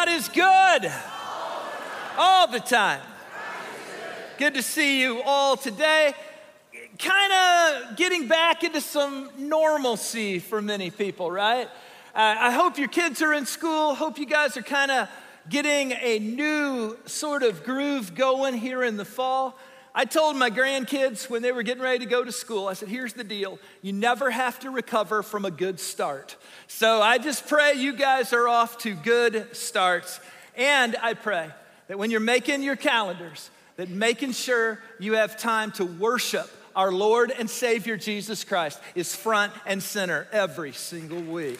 is good all the time. Good to see you all today. Kind of getting back into some normalcy for many people, right? I hope your kids are in school. Hope you guys are kind of getting a new sort of groove going here in the fall. I told my grandkids when they were getting ready to go to school, I said, here's the deal. You never have to recover from a good start. So I just pray you guys are off to good starts. And I pray that when you're making your calendars, that making sure you have time to worship our Lord and Savior Jesus Christ is front and center every single week.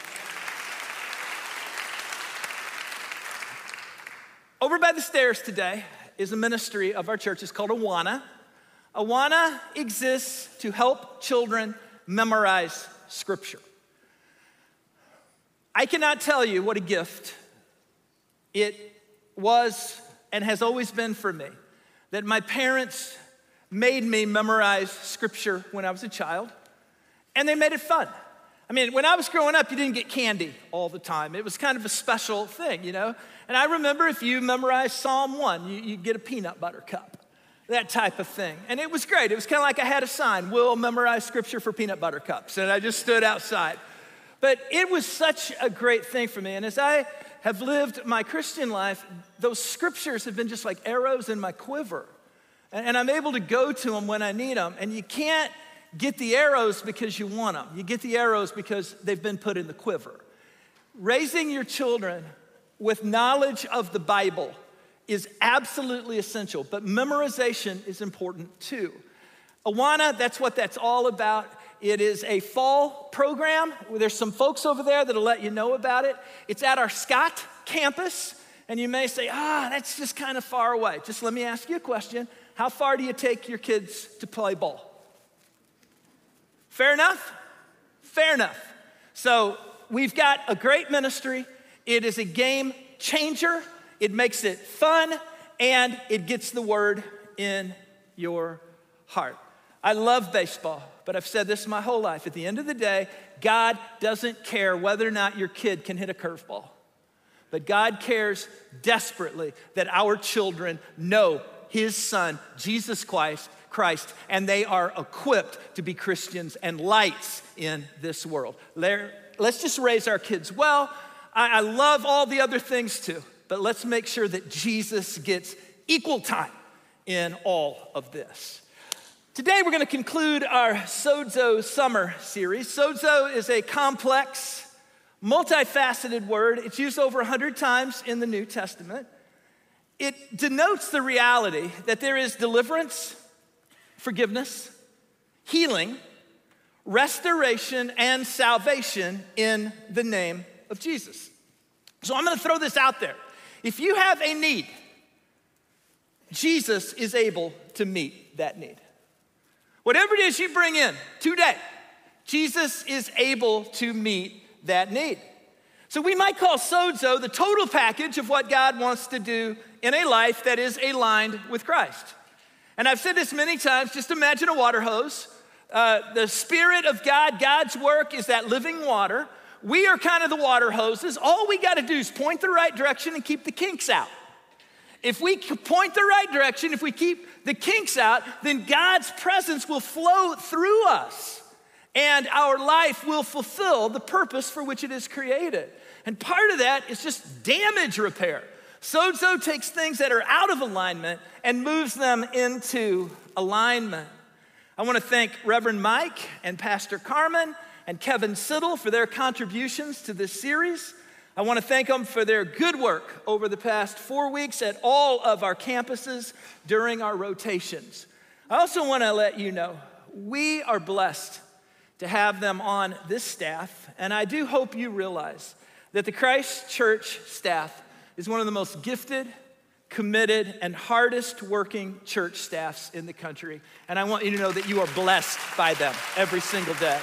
Over by the stairs today is a ministry of our church. It's called Awana. Awana exists to help children memorize Scripture. I cannot tell you what a gift it was and has always been for me that my parents made me memorize Scripture when I was a child, and they made it fun. I mean, when I was growing up, you didn't get candy all the time. It was kind of a special thing, you know? And I remember if you memorized Psalm 1, you'd get a peanut butter cup, that type of thing. And it was great. It was kind of like I had a sign, "Will memorize Scripture for peanut butter cups." And I just stood outside. But it was such a great thing for me. And as I have lived my Christian life, those scriptures have been just like arrows in my quiver. And I'm able to go to them when I need them. And you can't get the arrows because you want them. You get the arrows because they've been put in the quiver. Raising your children with knowledge of the Bible is absolutely essential, but memorization is important too. Awana, that's what that's all about. It is a fall program. There's some folks over there that'll let you know about it. It's at our Scott campus, and you may say, that's just kind of far away. Just let me ask you a question. How far do you take your kids to play ball? Fair enough? Fair enough. So we've got a great ministry. It is a game changer. It makes it fun, and it gets the word in your heart. I love baseball, but I've said this my whole life. At the end of the day, God doesn't care whether or not your kid can hit a curveball. But God cares desperately that our children know His Son, Jesus Christ, and they are equipped to be Christians and lights in this world. Let's just raise our kids well. I love all the other things too, but let's make sure that Jesus gets equal time in all of this. Today we're going to conclude our Sozo summer series. Sozo is a complex, multifaceted word. It's used over 100 times in the New Testament. It denotes the reality that there is deliverance, forgiveness, healing, restoration, and salvation in the name of Jesus. So I'm going to throw this out there. If you have a need, Jesus is able to meet that need. Whatever it is you bring in today, Jesus is able to meet that need. So we might call Sozo the total package of what God wants to do in a life that is aligned with Christ. And I've said this many times, just imagine a water hose. The Spirit of God, God's work is that living water. We are kind of the water hoses. All we got to do is point the right direction and keep the kinks out. If we point the right direction, if we keep the kinks out, then God's presence will flow through us and our life will fulfill the purpose for which it is created. And part of that is just damage repair. Sozo takes things that are out of alignment and moves them into alignment. I want to thank Reverend Mike and Pastor Carmen and Kevin Siddle for their contributions to this series. I want to thank them for their good work over the past 4 weeks at all of our campuses during our rotations. I also want to let you know, we are blessed to have them on this staff, and I do hope you realize that the Christ Church staff is one of the most gifted, committed, and hardest working church staffs in the country. And I want you to know that you are blessed by them every single day.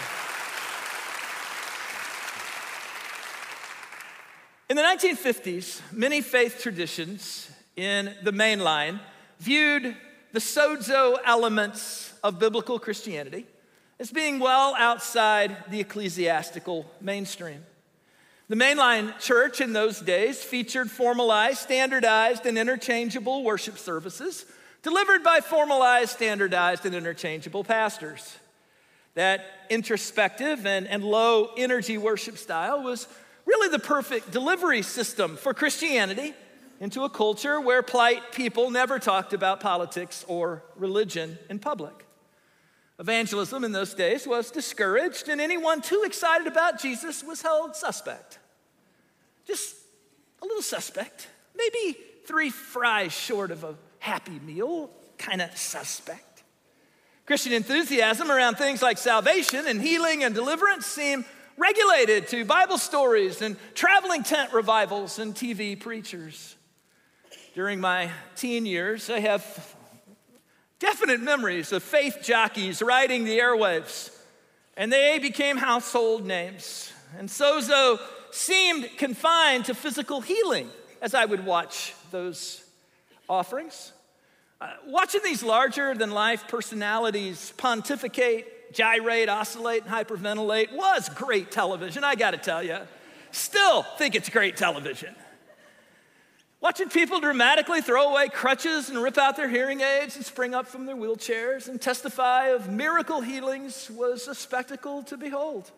In the 1950s, many faith traditions in the mainline viewed the sozo elements of biblical Christianity as being well outside the ecclesiastical mainstream. The mainline church in those days featured formalized, standardized, and interchangeable worship services delivered by formalized, standardized, and interchangeable pastors. That introspective and low-energy worship style was really the perfect delivery system for Christianity into a culture where polite people never talked about politics or religion in public. Evangelism in those days was discouraged, and anyone too excited about Jesus was held suspect. Just a little suspect. Maybe 3 fries short of a Happy Meal, kind of suspect. Christian enthusiasm around things like salvation and healing and deliverance seemed regulated to Bible stories and traveling tent revivals and TV preachers. During my teen years, I have definite memories of faith jockeys riding the airwaves, and they became household names. And sozo seemed confined to physical healing as I would watch those offerings. Watching these larger-than-life personalities pontificate, gyrate, oscillate, and hyperventilate was great television, I gotta tell you. Still think it's great television. Watching people dramatically throw away crutches and rip out their hearing aids and spring up from their wheelchairs and testify of miracle healings was a spectacle to behold.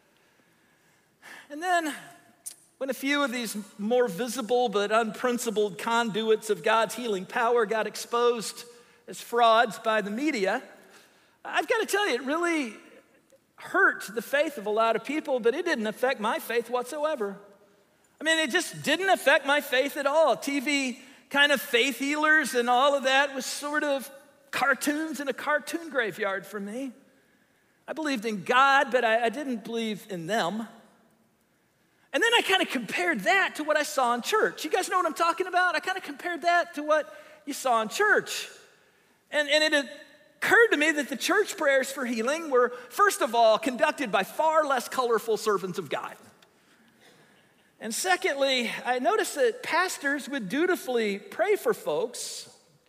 And then, when a few of these more visible but unprincipled conduits of God's healing power got exposed as frauds by the media, I've got to tell you, it really hurt the faith of a lot of people, but it didn't affect my faith whatsoever. I mean, it just didn't affect my faith at all. TV kind of faith healers and all of that was sort of cartoons in a cartoon graveyard for me. I believed in God, but I didn't believe in them. And then I kind of compared that to what I saw in church. You guys know what I'm talking about? I kind of compared that to what you saw in church. And it occurred to me that the church prayers for healing were, first of all, conducted by far less colorful servants of God. And secondly, I noticed that pastors would dutifully pray for folks,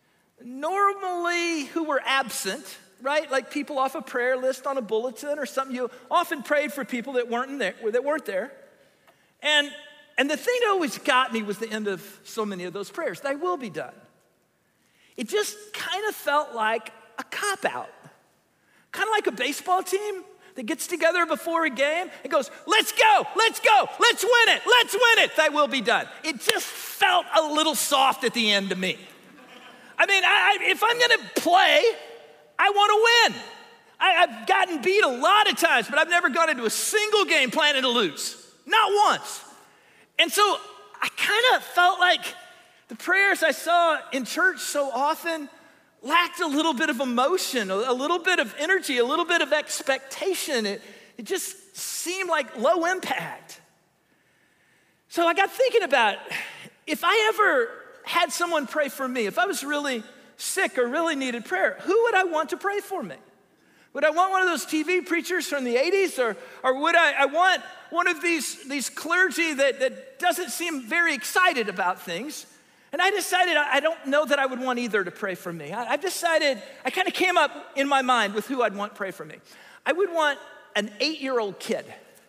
normally who were absent, right? Like people off a prayer list on a bulletin or something. You often prayed for people that weren't there. And the thing that always got me was the end of so many of those prayers. Thy will be done. It just kind of felt like a cop-out. Kind of like a baseball team that gets together before a game and goes, let's go, let's win it, thy will be done. It just felt a little soft at the end to me. I mean, if I'm gonna play, I wanna win. I've gotten beat a lot of times, but I've never gone into a single game planning to lose. Not once. And so I kind of felt like the prayers I saw in church so often lacked a little bit of emotion, a little bit of energy, a little bit of expectation. It just seemed like low impact. So I got thinking about if I ever had someone pray for me, if I was really sick or really needed prayer, who would I want to pray for me? Would I want one of those TV preachers from the 80s, or would I want one of these clergy that doesn't seem very excited about things? And I decided I don't know that I would want either to pray for me. I decided, I kind of came up in my mind with who I'd want to pray for me. I would want an 8-year-old kid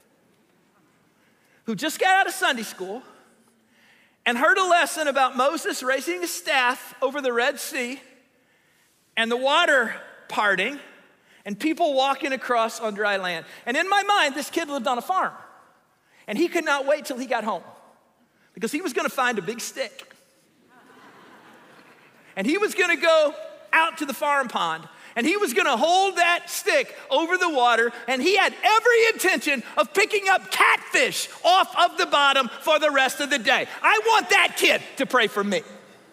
who just got out of Sunday school and heard a lesson about Moses raising his staff over the Red Sea and the water parting and people walking across on dry land. And in my mind, this kid lived on a farm. And he could not wait till he got home because he was gonna find a big stick. And he was gonna go out to the farm pond and he was gonna hold that stick over the water, and he had every intention of picking up catfish off of the bottom for the rest of the day. I want that kid to pray for me.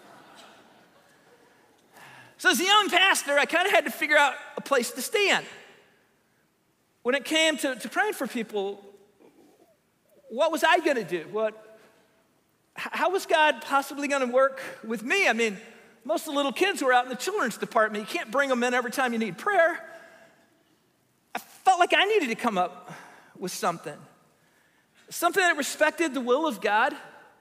So as a young pastor, I kind of had to figure out a place to stand. When it came to praying for people, what was I gonna do? How was God possibly gonna work with me? I mean, most of the little kids were out in the children's department. You can't bring them in every time you need prayer. I felt like I needed to come up with something that respected the will of God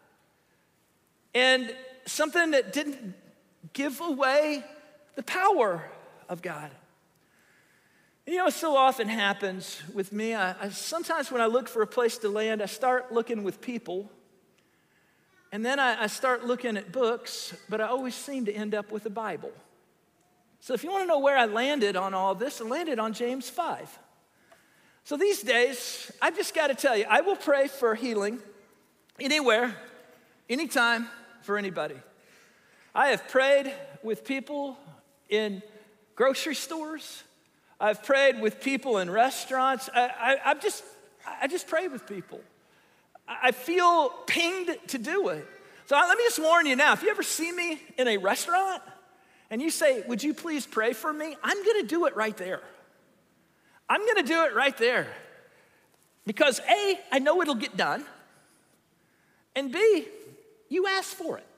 and something that didn't give away the power of God. You know, so often happens with me. Sometimes when I look for a place to land, I start looking with people, and then I start looking at books, but I always seem to end up with a Bible. So if you want to know where I landed on all this, I landed on James 5. So these days, I've just got to tell you, I will pray for healing anywhere, anytime, for anybody. I have prayed with people in grocery stores. I've prayed with people in restaurants. I just pray with people. I feel pinged to do it. So let me just warn you now, if you ever see me in a restaurant and you say, would you please pray for me? I'm gonna do it right there. I'm gonna do it right there. Because A, I know it'll get done. And B, you asked for it.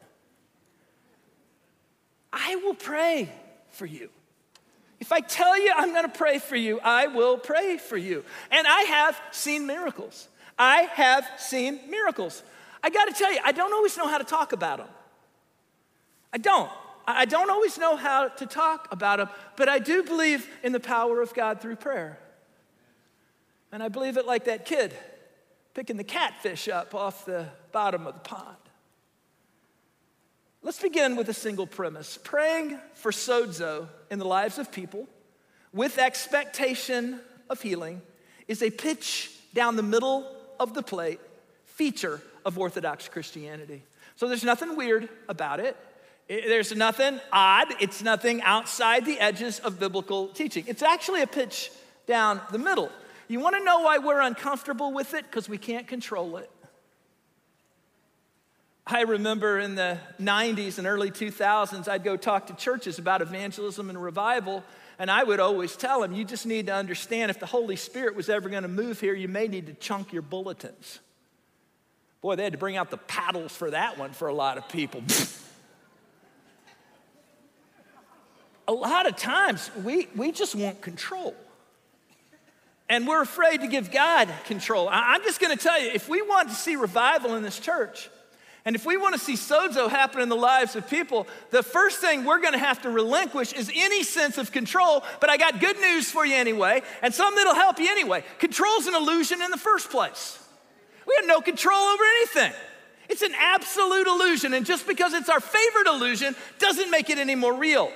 I will pray for you. If I tell you I'm gonna pray for you, I will pray for you. And I have seen miracles. I have seen miracles. I gotta tell you, I don't always know how to talk about them. I don't always know how to talk about them, but I do believe in the power of God through prayer. And I believe it like that kid picking the catfish up off the bottom of the pond. Let's begin with a single premise. Praying for sozo in the lives of people with expectation of healing is a pitch down the middle of the plate feature of Orthodox Christianity. So there's nothing weird about it. There's nothing odd. It's nothing outside the edges of biblical teaching. It's actually a pitch down the middle. You want to know why we're uncomfortable with it? Because we can't control it. I remember in the 90s and early 2000s, I'd go talk to churches about evangelism and revival, and I would always tell them, you just need to understand if the Holy Spirit was ever going to move here, you may need to chunk your bulletins. Boy, they had to bring out the paddles for that one for a lot of people. A lot of times, we just want control. And we're afraid to give God control. I'm just going to tell you, if we want to see revival in this church, and if we want to see sozo happen in the lives of people, the first thing we're going to have to relinquish is any sense of control. But I got good news for you anyway, and something that'll help you anyway. Control's an illusion in the first place. We have no control over anything. It's an absolute illusion, and just because it's our favorite illusion doesn't make it any more real.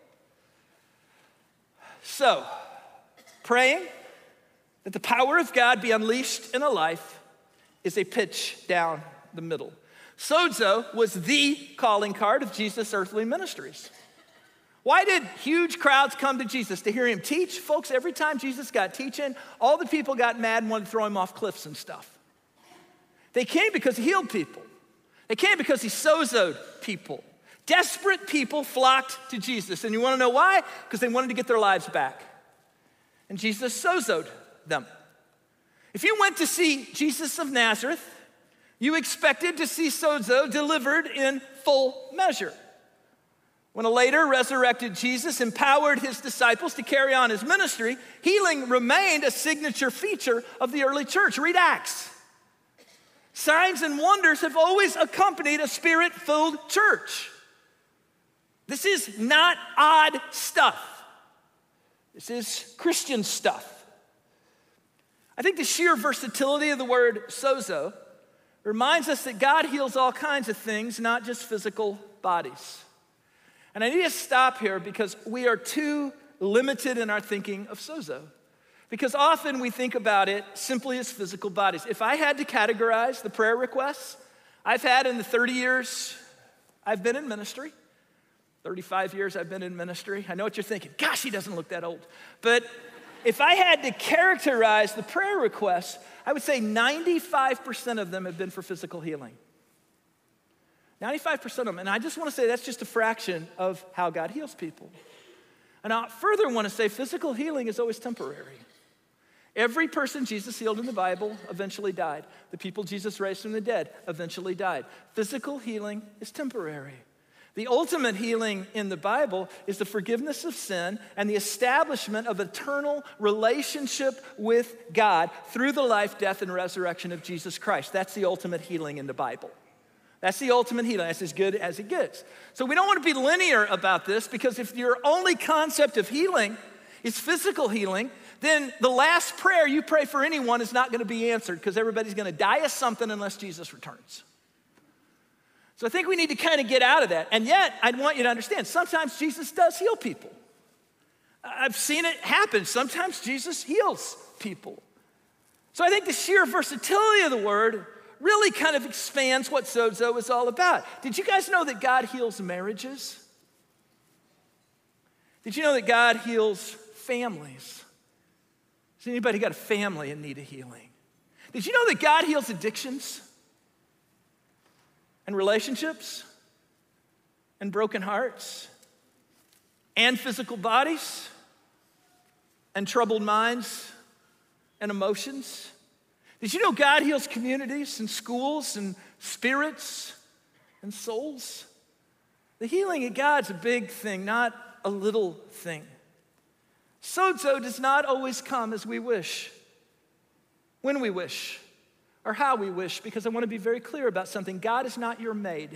So, praying that the power of God be unleashed in a life is a pitch down the middle. Sozo was the calling card of Jesus' earthly ministries. Why did huge crowds come to Jesus? To hear him teach? Folks, every time Jesus got teaching, all the people got mad and wanted to throw him off cliffs and stuff. They came because he healed people. They came because he sozoed people. Desperate people flocked to Jesus. And you want to know why? Because they wanted to get their lives back. And Jesus sozoed them. If you went to see Jesus of Nazareth, you expected to see sozo delivered in full measure. When a later resurrected Jesus empowered his disciples to carry on his ministry, healing remained a signature feature of the early church. Read Acts. Signs and wonders have always accompanied a spirit-filled church. This is not odd stuff. This is Christian stuff. I think the sheer versatility of the word sozo reminds us that God heals all kinds of things, not just physical bodies. And I need to stop here because we are too limited in our thinking of sozo. Because often we think about it simply as physical bodies. If I had to categorize the prayer requests I've had in the 30 years I've been in ministry, 35 years I've been in ministry. I know what you're thinking. Gosh, he doesn't look that old. But if I had to characterize the prayer requests, I would say 95% of them have been for physical healing. 95% of them. And I just want to say that's just a fraction of how God heals people. And I further want to say physical healing is always temporary. Every person Jesus healed in the Bible eventually died. The people Jesus raised from the dead eventually died. Physical healing is temporary. The ultimate healing in the Bible is the forgiveness of sin and the establishment of eternal relationship with God through the life, death, and resurrection of Jesus Christ. That's the ultimate healing in the Bible. That's the ultimate healing. That's as good as it gets. So we don't want to be linear about this, because if your only concept of healing is physical healing, then the last prayer you pray for anyone is not going to be answered because everybody's going to die of something unless Jesus returns. So I think we need to kind of get out of that. And yet, I want you to understand, sometimes Jesus does heal people. I've seen it happen. Sometimes Jesus heals people. So I think the sheer versatility of the word really kind of expands what sozo is all about. Did you guys know that God heals marriages? Did you know that God heals families? Has anybody got a family in need of healing? Did you know that God heals addictions and relationships and broken hearts and physical bodies and troubled minds and emotions? Did you know God heals communities and schools and spirits and souls? The healing of God's a big thing, not a little thing. Sozo does not always come as we wish, when we wish, or how we wish, because I want to be very clear about something. God is not your maid.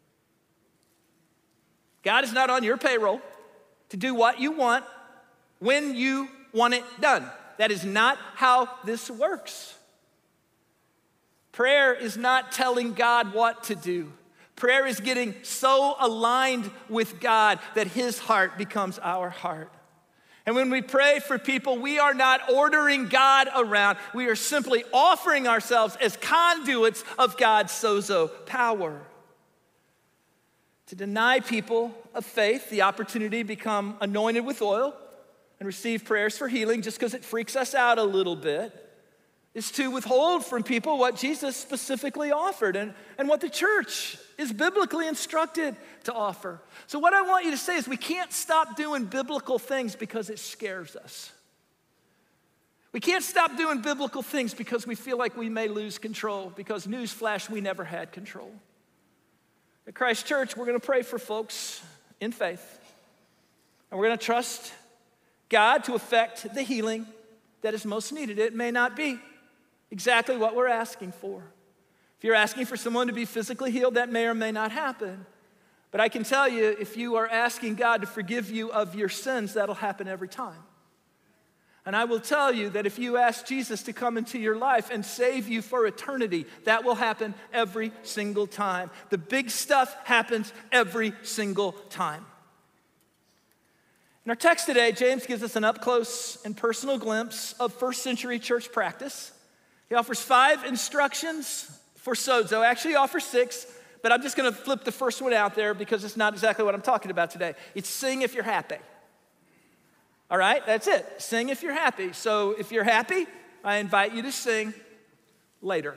God is not on your payroll to do what you want when you want it done. That is not how this works. Prayer is not telling God what to do. Prayer is getting so aligned with God that his heart becomes our heart. And when we pray for people, we are not ordering God around. We are simply offering ourselves as conduits of God's sozo power. To deny people of faith the opportunity to become anointed with oil and receive prayers for healing just because it freaks us out a little bit is to withhold from people what Jesus specifically offered and what the church is biblically instructed to offer. So what I want you to say is we can't stop doing biblical things because it scares us. We can't stop doing biblical things because we feel like we may lose control, because newsflash, we never had control. At Christ Church, we're going to pray for folks in faith, and we're going to trust God to effect the healing that is most needed. It may not be exactly what we're asking for. If you're asking for someone to be physically healed, that may or may not happen. But I can tell you, if you are asking God to forgive you of your sins, that'll happen every time. And I will tell you that if you ask Jesus to come into your life and save you for eternity, that will happen every single time. The big stuff happens every single time. In our text today, James gives us an up-close and personal glimpse of first century church practice. He offers 5 instructions for sozo. Actually, he offers 6, but I'm just going to flip the first one out there because it's not exactly what I'm talking about today. It's sing if you're happy. All right, that's it. Sing if you're happy. So if you're happy, I invite you to sing later.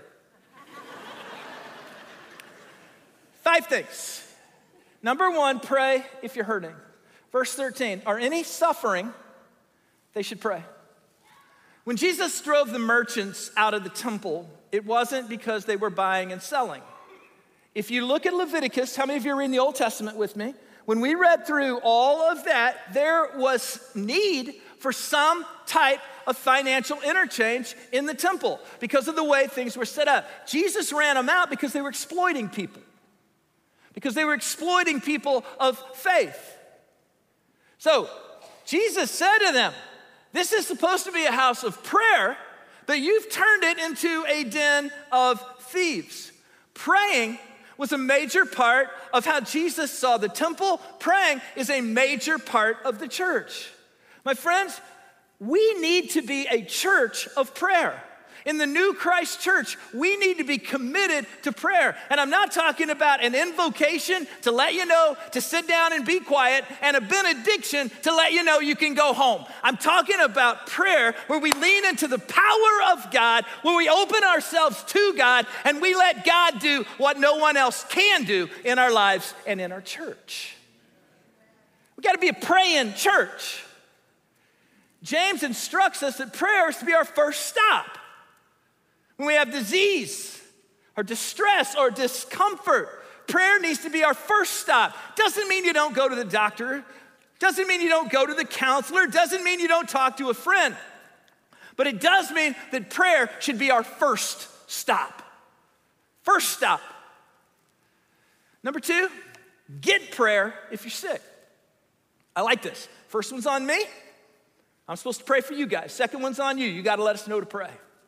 5 things. Number 1, pray if you're hurting. Verse 13, are any suffering? They should pray. When Jesus drove the merchants out of the temple, it wasn't because they were buying and selling. If you look at Leviticus, how many of you are in the Old Testament with me? When we read through all of that, there was need for some type of financial interchange in the temple because of the way things were set up. Jesus ran them out because they were exploiting people. Because they were exploiting people of faith. So Jesus said to them, this is supposed to be a house of prayer, but you've turned it into a den of thieves. Praying was a major part of how Jesus saw the temple. Praying is a major part of the church. My friends, we need to be a church of prayer. In the new Christ church, we need to be committed to prayer. And I'm not talking about an invocation to let you know to sit down and be quiet and a benediction to let you know you can go home. I'm talking about prayer where we lean into the power of God, where we open ourselves to God and we let God do what no one else can do in our lives and in our church. We got to be a praying church. James instructs us that prayer is to be our first stop. When we have disease or distress or discomfort, prayer needs to be our first stop. Doesn't mean you don't go to the doctor. Doesn't mean you don't go to the counselor. Doesn't mean you don't talk to a friend. But it does mean that prayer should be our first stop. First stop. Number 2, get prayer if you're sick. I like this. First one's on me. I'm supposed to pray for you guys. Second one's on you. You got to let us know to pray.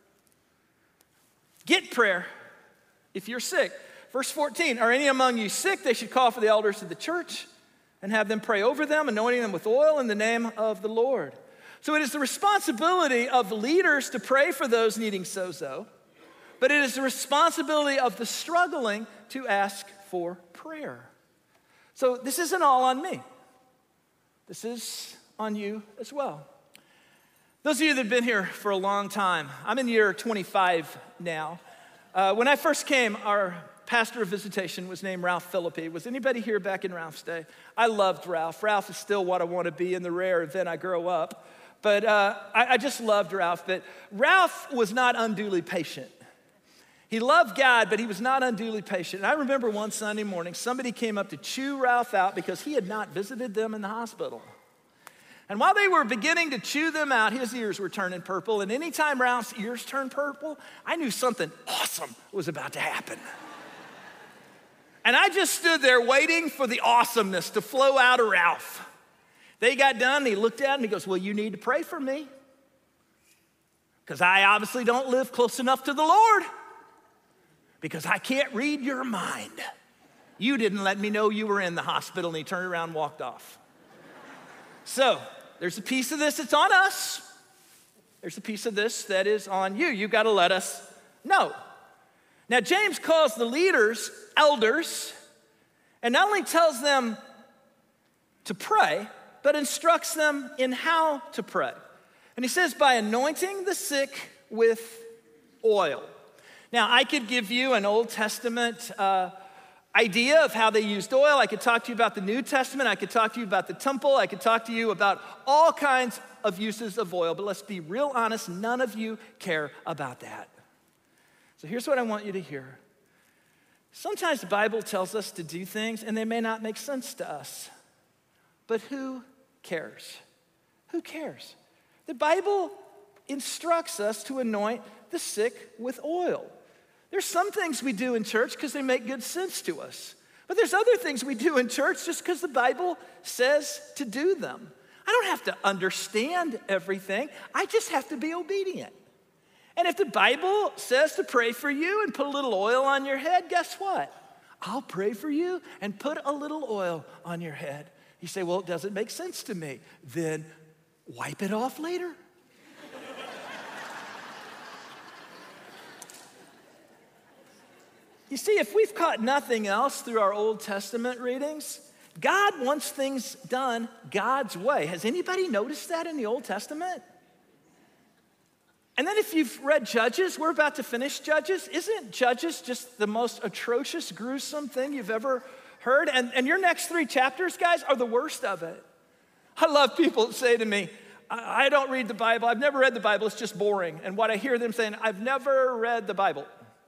Get prayer if you're sick. Verse 14, are any among you sick? They should call for the elders of the church and have them pray over them, anointing them with oil in the name of the Lord. So it is the responsibility of leaders to pray for those needing sozo, but it is the responsibility of the struggling to ask for prayer. So this isn't all on me. This is on you as well. Those of you that have been here for a long time, I'm in year 25 now. When I first came, our pastor of visitation was named Ralph Philippi. Was anybody here back in Ralph's day? I loved Ralph. Ralph is still what I want to be in the rare event I grow up. But I just loved Ralph. But Ralph was not unduly patient. He loved God, but he was not unduly patient. And I remember one Sunday morning, somebody came up to chew Ralph out because he had not visited them in the hospital. And while they were beginning to chew them out, his ears were turning purple. And anytime Ralph's ears turned purple, I knew something awesome was about to happen. And I just stood there waiting for the awesomeness to flow out of Ralph. They got done, and he looked at him, and he goes, well, you need to pray for me, because I obviously don't live close enough to the Lord, because I can't read your mind. You didn't let me know you were in the hospital. And he turned around and walked off. So there's a piece of this that's on us. There's a piece of this that is on you. You got to let us know. Now, James calls the leaders elders, and not only tells them to pray, but instructs them in how to pray. And he says, by anointing the sick with oil. Now, I could give you an Old Testament idea of how they used oil. I could talk to you about the New Testament. I could talk to you about the temple. I could talk to you about all kinds of uses of oil. But let's be real honest, none of you care about that. So here's what I want you to hear. Sometimes the Bible tells us to do things, and they may not make sense to us. But who cares? Who cares? The Bible instructs us to anoint the sick with oil. There's some things we do in church because they make good sense to us. But there's other things we do in church just because the Bible says to do them. I don't have to understand everything. I just have to be obedient. And if the Bible says to pray for you and put a little oil on your head, guess what? I'll pray for you and put a little oil on your head. You say, well, it doesn't make sense to me. Then wipe it off later. You see, if we've caught nothing else through our Old Testament readings, God wants things done God's way. Has anybody noticed that in the Old Testament? And then if you've read Judges, we're about to finish Judges. Isn't Judges just the most atrocious, gruesome thing you've ever heard? And your next 3 chapters, guys, are the worst of it. I love people that say to me, I don't read the Bible. I've never read the Bible. It's just boring. And what I hear them saying, I've never read the Bible.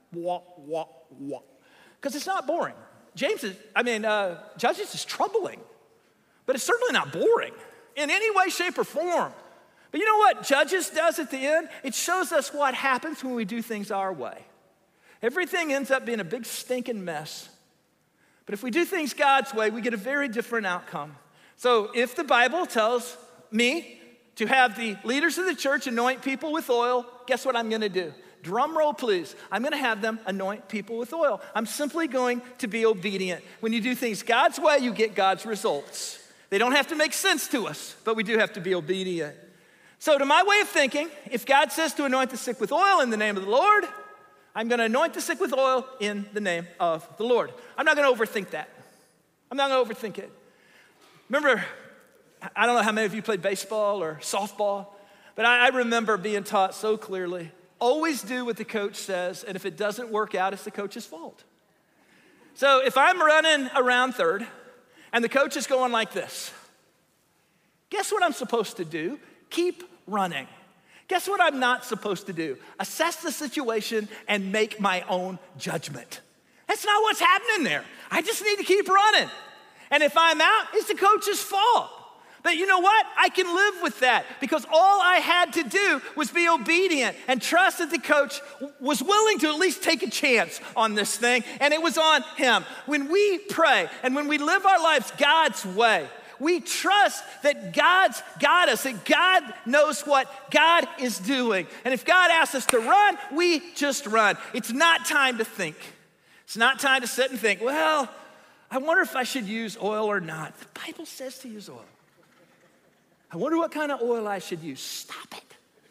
Because it's not boring. Judges is troubling, but it's certainly not boring in any way, shape, or form. But you know what Judges does at the end? It shows us what happens when we do things our way. Everything ends up being a big stinking mess. But if we do things God's way, we get a very different outcome. So if the Bible tells me to have the leaders of the church anoint people with oil, guess what I'm going to do? Drum roll, please. I'm going to have them anoint people with oil. I'm simply going to be obedient. When you do things God's way, you get God's results. They don't have to make sense to us, but we do have to be obedient. So to my way of thinking, if God says to anoint the sick with oil in the name of the Lord, I'm going to anoint the sick with oil in the name of the Lord. I'm not going to overthink that. I'm not going to overthink it. Remember, I don't know how many of you played baseball or softball, but I remember being taught so clearly, always do what the coach says, and if it doesn't work out, it's the coach's fault. So if I'm running around third, and the coach is going like this, guess what I'm supposed to do? Keep running. Guess what I'm not supposed to do? Assess the situation and make my own judgment. That's not what's happening there. I just need to keep running. And if I'm out, it's the coach's fault. But you know what? I can live with that because all I had to do was be obedient and trust that the coach was willing to at least take a chance on this thing, and it was on him. When we pray and when we live our lives God's way, We trust that God's got us, that God knows what God is doing. And if God asks us to run, we just run. It's not time to think. It's not time to sit and think, well, I wonder if I should use oil or not. The Bible says to use oil. I wonder what kind of oil I should use. Stop it.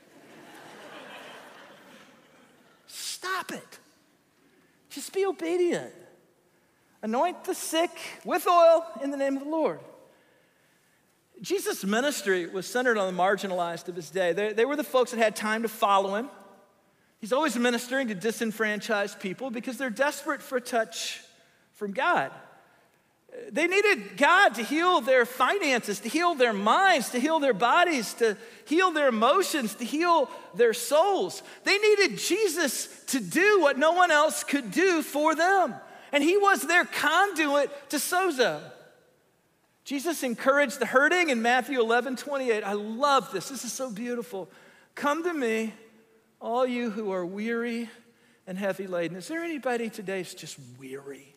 Stop it. Just be obedient. Anoint the sick with oil in the name of the Lord. Jesus' ministry was centered on the marginalized of his day. They were the folks that had time to follow him. He's always ministering to disenfranchised people because they're desperate for a touch from God. They needed God to heal their finances, to heal their minds, to heal their bodies, to heal their emotions, to heal their souls. They needed Jesus to do what no one else could do for them. And he was their conduit to sozo. Jesus encouraged the hurting in Matthew 11:28. I love this. This is so beautiful. Come to me, all you who are weary and heavy laden. Is there anybody today who's just weary?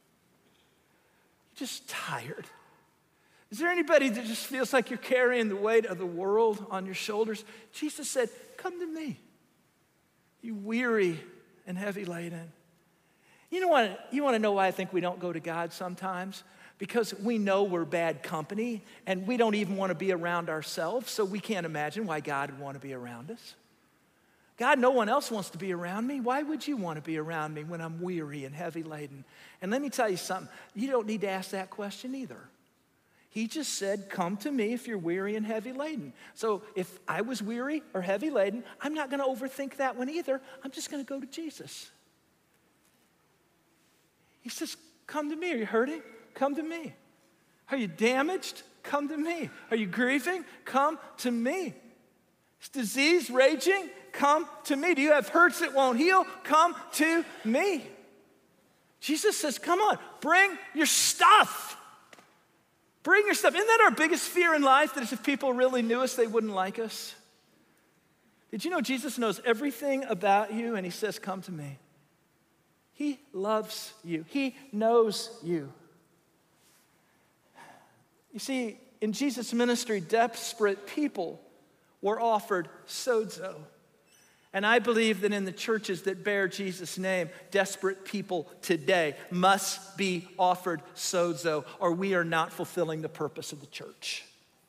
Just tired? Is there anybody that just feels like you're carrying the weight of the world on your shoulders? Jesus said, come to me, you weary and heavy laden. You want to know why I think we don't go to God sometimes? Because we know we're bad company and we don't even want to be around ourselves, so we can't imagine why God would want to be around us. God, no one else wants to be around me. Why would you want to be around me when I'm weary and heavy laden? And let me tell you something, you don't need to ask that question either. He just said, come to me if you're weary and heavy laden. So if I was weary or heavy laden, I'm not going to overthink that one either. I'm just going to go to Jesus. He says, come to me. Are you hurting? Come to me. Are you damaged? Come to me. Are you grieving? Come to me. Is disease raging? Come to me. Do you have hurts that won't heal? Come to me. Jesus says, come on, bring your stuff. Bring your stuff. Isn't that our biggest fear in life? That if people really knew us, they wouldn't like us? Did you know Jesus knows everything about you and he says, come to me. He loves you. He knows you. You see, in Jesus' ministry, desperate people were offered sozo. And I believe that in the churches that bear Jesus' name, desperate people today must be offered sozo, or we are not fulfilling the purpose of the church.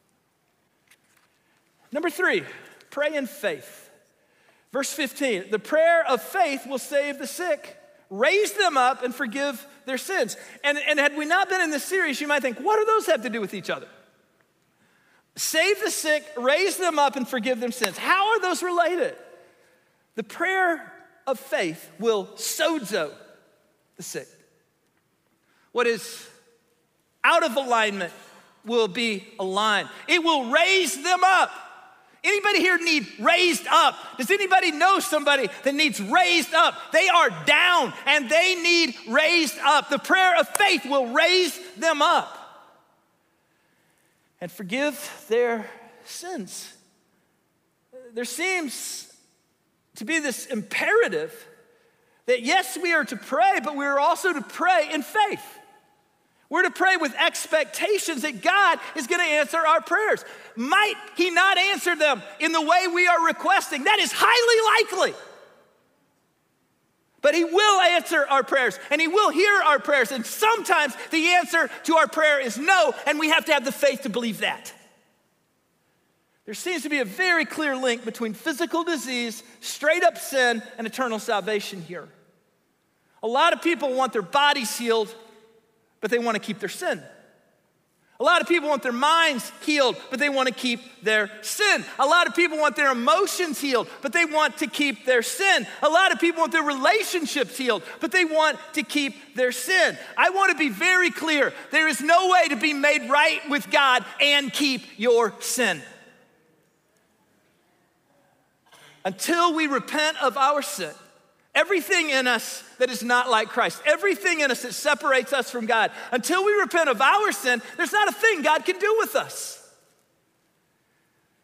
Number 3, pray in faith. Verse 15, the prayer of faith will save the sick, raise them up, and forgive their sins. And had we not been in this series, you might think, what do those have to do with each other? Save the sick, raise them up, and forgive them sins. How are those related? The prayer of faith will sozo the sick. What is out of alignment will be aligned. It will raise them up. Anybody here need raised up? Does anybody know somebody that needs raised up? They are down and they need raised up. The prayer of faith will raise them up and forgive their sins. There seems to be this imperative that yes, we are to pray, but we are also to pray in faith. We're to pray with expectations that God is going to answer our prayers. Might he not answer them in the way we are requesting? That is highly likely. But he will answer our prayers and he will hear our prayers. And sometimes the answer to our prayer is no, and we have to have the faith to believe that. There seems to be a very clear link between physical disease, straight up sin, and eternal salvation here. A lot of people want their bodies healed, but they want to keep their sin. A lot of people want their minds healed, but they want to keep their sin. A lot of people want their emotions healed, but they want to keep their sin. A lot of people want their relationships healed, but they want to keep their sin. I want to be very clear. There is no way to be made right with God and keep your sin. Until we repent of our sin, everything in us that is not like Christ, everything in us that separates us from God, until we repent of our sin, there's not a thing God can do with us.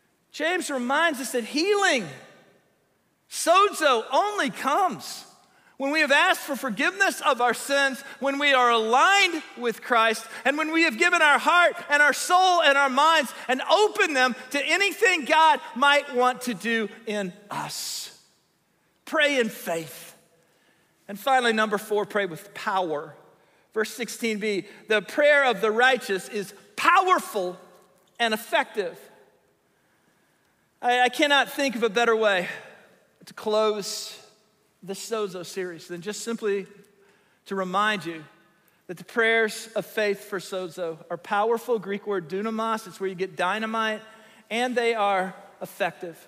James reminds us that healing, sozo, only comes when we have asked for forgiveness of our sins, when we are aligned with Christ, and when we have given our heart and our soul and our minds and opened them to anything God might want to do in us. Pray in faith. And finally, number 4, pray with power. Verse 16b, the prayer of the righteous is powerful and effective. I cannot think of a better way to close the Sozo series than just simply to remind you that the prayers of faith for Sozo are powerful. Greek word dunamos, it's where you get dynamite, and they are effective.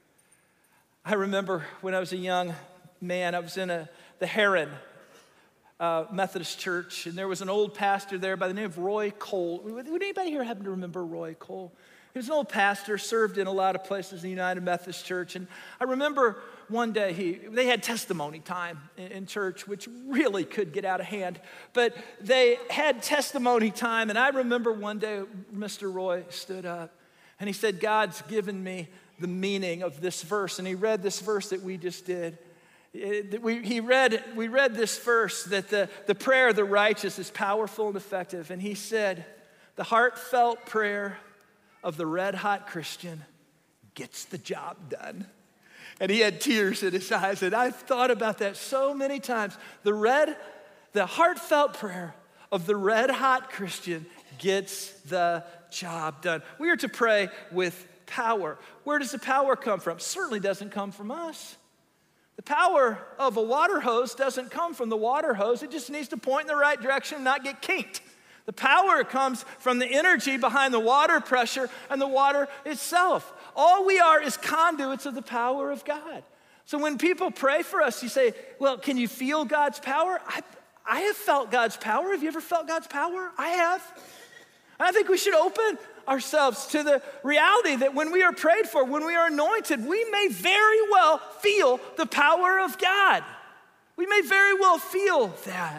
I remember when I was a young man, I was in the Heron Methodist Church, and there was an old pastor there by the name of Roy Cole. Would anybody here happen to remember Roy Cole? He was an old pastor, served in a lot of places in the United Methodist Church, and I remember one day they had testimony time in church, which really could get out of hand. But they had testimony time, and I remember one day Mr. Roy stood up, and he said, God's given me the meaning of this verse. And he read this verse that we just did. We read this verse that the prayer of the righteous is powerful and effective. And he said, the heartfelt prayer of the red-hot Christian gets the job done. And he had tears in his eyes, and I've thought about that so many times. The heartfelt prayer of the red-hot Christian gets the job done. We are to pray with power. Where does the power come from? Certainly doesn't come from us. The power of a water hose doesn't come from the water hose. It just needs to point in the right direction and not get kinked. The power comes from the energy behind the water pressure and the water itself. All we are is conduits of the power of God. So when people pray for us, you say, well, can you feel God's power? I have felt God's power. Have you ever felt God's power? I have. And I think we should open ourselves to the reality that when we are prayed for, when we are anointed, we may very well feel the power of God. We may very well feel that.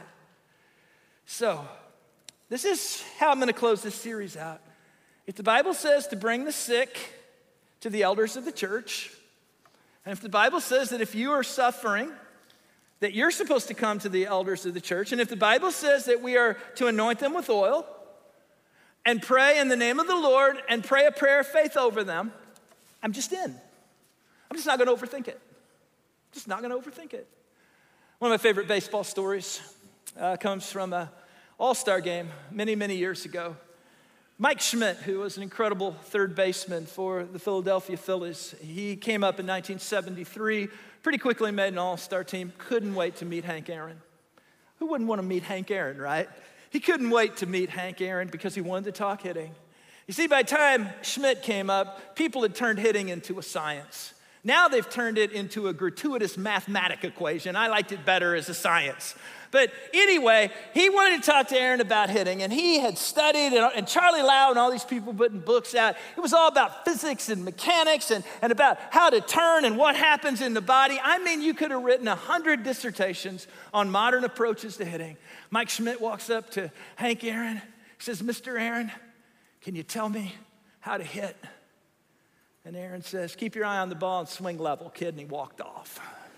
So, this is how I'm going to close this series out. If the Bible says to bring the sick to the elders of the church, and if the Bible says that if you are suffering, that you're supposed to come to the elders of the church, and if the Bible says that we are to anoint them with oil and pray in the name of the Lord and pray a prayer of faith over them, I'm just in. I'm just not going to overthink it. Just not going to overthink it. One of my favorite baseball stories comes from a All-Star game many, many years ago. Mike Schmidt, who was an incredible third baseman for the Philadelphia Phillies, he came up in 1973, pretty quickly made an All-Star team, couldn't wait to meet Hank Aaron. Who wouldn't want to meet Hank Aaron, right? He couldn't wait to meet Hank Aaron because he wanted to talk hitting. You see, by the time Schmidt came up, people had turned hitting into a science. Now they've turned it into a gratuitous mathematic equation. I liked it better as a science. But anyway, he wanted to talk to Aaron about hitting, and he had studied, and Charlie Lau and all these people putting books out. It was all about physics and mechanics and about how to turn and what happens in the body. I mean, you could have written 100 dissertations on modern approaches to hitting. Mike Schmidt walks up to Hank Aaron. He says, Mr. Aaron, can you tell me how to hit? And Aaron says, keep your eye on the ball and swing level, kid, and he walked off.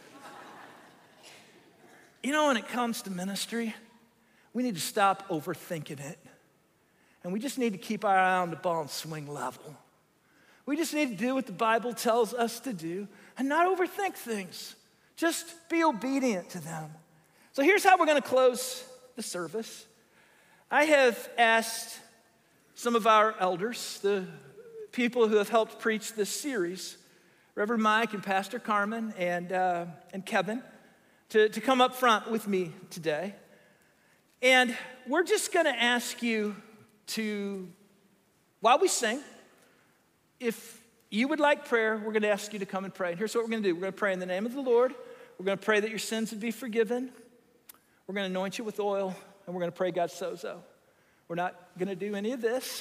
You know, when it comes to ministry, we need to stop overthinking it. And we just need to keep our eye on the ball and swing level. We just need to do what the Bible tells us to do and not overthink things. Just be obedient to them. So here's how we're going to close the service. I have asked some of our elders, the people who have helped preach this series, Reverend Mike and Pastor Carmen and Kevin, to come up front with me today. And we're just going to ask you to, while we sing, if you would like prayer, we're going to ask you to come and pray. And here's what we're going to do. We're going to pray in the name of the Lord. We're going to pray that your sins would be forgiven. We're going to anoint you with oil, and we're going to pray God's sozo. We're not going to do any of this.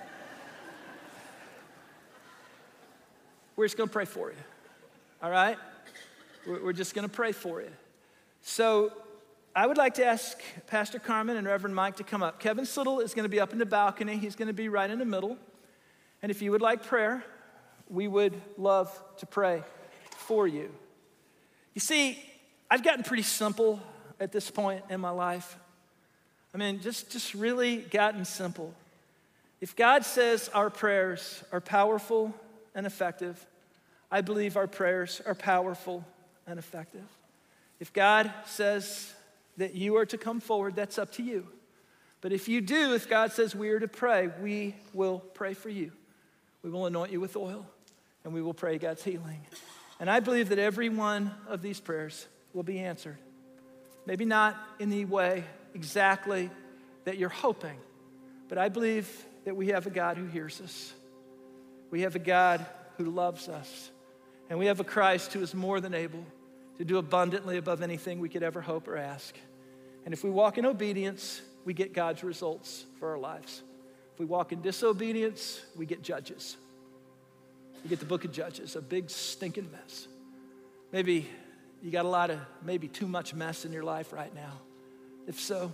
We're just going to pray for you, all right? We're just going to pray for you. So I would like to ask Pastor Carmen and Reverend Mike to come up. Kevin Slittle is going to be up in the balcony. He's going to be right in the middle. And if you would like prayer, we would love to pray for you. You see, I've gotten pretty simple at this point in my life. I mean, just really gotten simple. If God says our prayers are powerful and effective, I believe our prayers are powerful and effective. If God says that you are to come forward, that's up to you. But if you do, if God says we are to pray, we will pray for you. We will anoint you with oil, and we will pray God's healing. And I believe that every one of these prayers will be answered. Maybe not in the way exactly that you're hoping, but I believe that we have a God who hears us. We have a God who loves us. And we have a Christ who is more than able to do abundantly above anything we could ever hope or ask. And if we walk in obedience, we get God's results for our lives. If we walk in disobedience, we get Judges. We get the book of Judges, a big stinking mess. Maybe you got a lot of, maybe too much mess in your life right now. If so,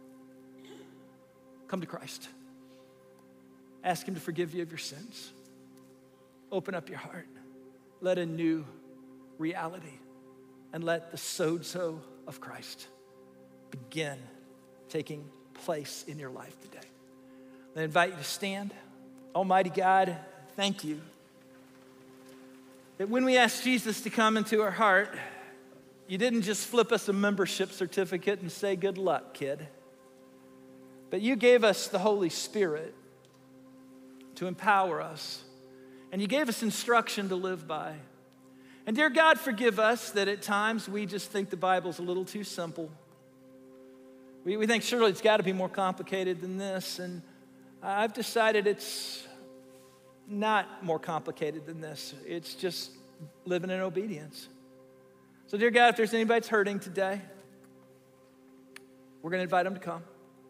come to Christ. Ask him to forgive you of your sins. Open up your heart. Let a new reality and let the sozo of Christ begin taking place in your life today. I invite you to stand. Almighty God, thank you that when we asked Jesus to come into our heart, you didn't just flip us a membership certificate and say, good luck, kid. But you gave us the Holy Spirit to empower us. And you gave us instruction to live by. And dear God, forgive us that at times we just think the Bible's a little too simple. We think surely it's got to be more complicated than this. And I've decided it's not more complicated than this. It's just living in obedience. So dear God, if there's anybody that's hurting today, we're going to invite them to come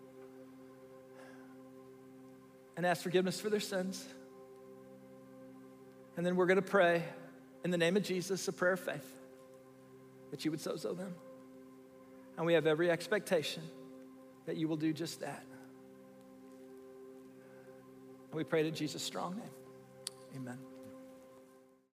and ask forgiveness for their sins. And then we're going to pray in the name of Jesus, a prayer of faith, that you would sozo them. And we have every expectation that you will do just that. And we pray in Jesus' strong name.